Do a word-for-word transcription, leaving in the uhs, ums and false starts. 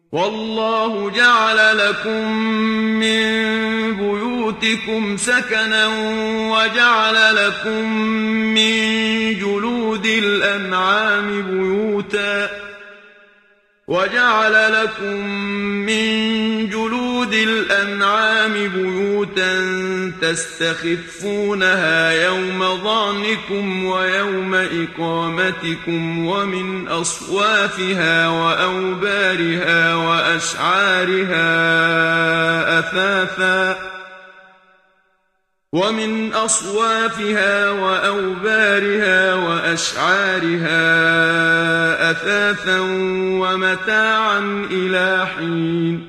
والله جعل لكم من بيوتكم سكنا وجعل لكم من جلود الأنعام بيوتا وجعل لكم من جلود الأنعام بيوتا تستخفونها يوم ظعنكم ويوم إقامتكم ومن أصوافها وأوبارها وأشعارها أثاثا ومن أصوافها وأوبارها وأشعارها أثاثا ومتاعا إلى حين